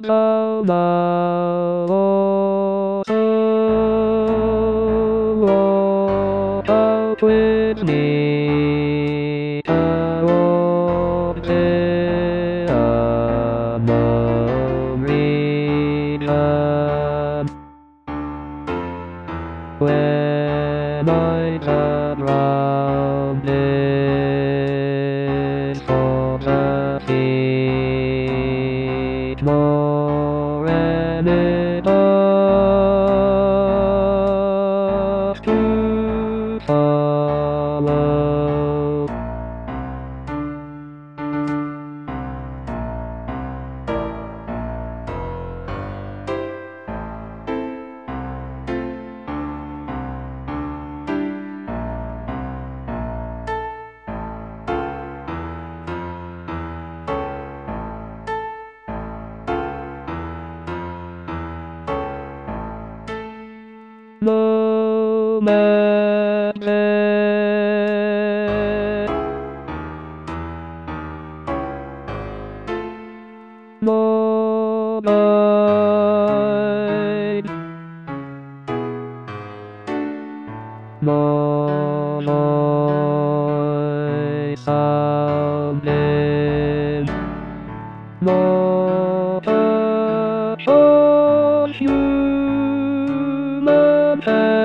no, no, so out with me. I won't be a reason when I turn round it for the feet more and it up to follow. No man no mind, no noise sounding, no touch of human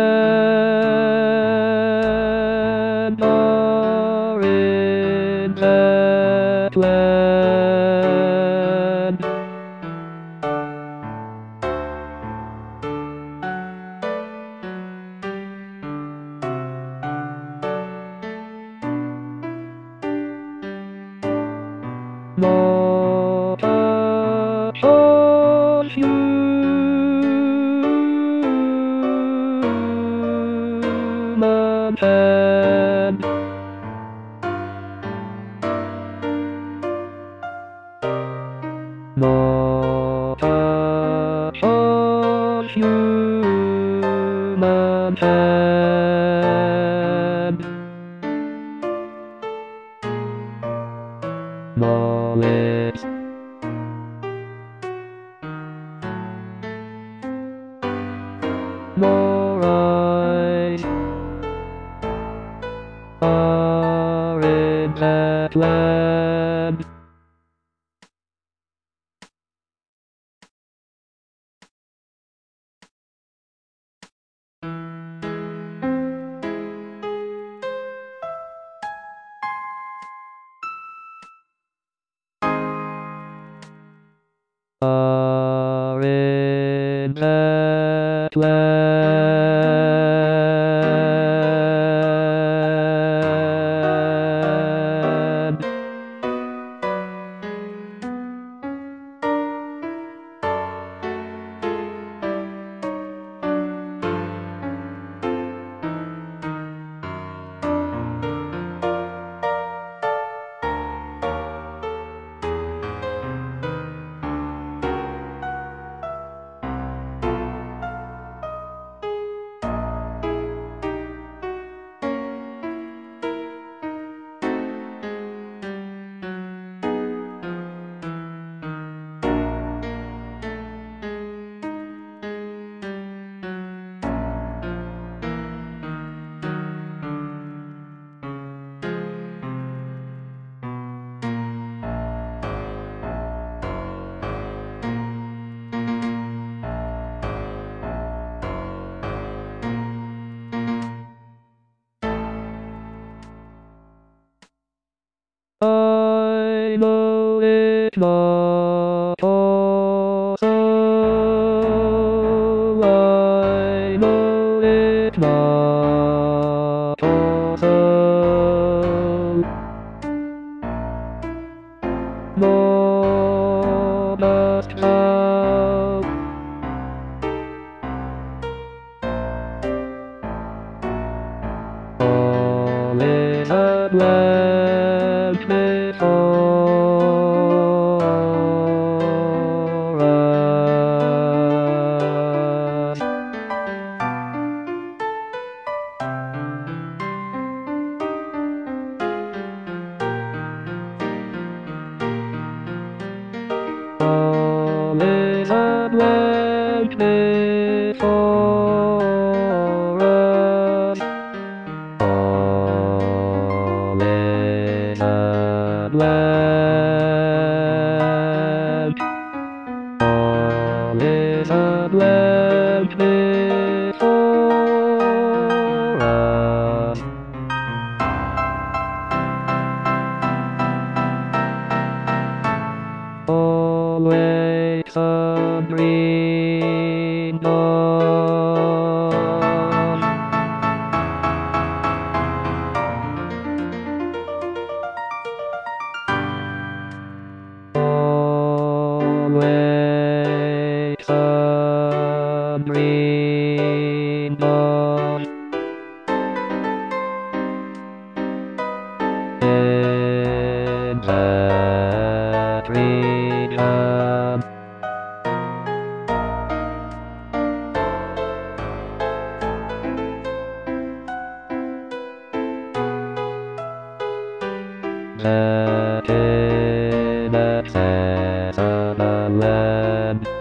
hand, nor in that land. No touch of human hand. No touch of human hand. No lips, no eyes are in that land. Are in that land. I know it's not all so. I know it's not all so. No dust cloud. All is at length before us. All is God. In that region, that inaccessible land.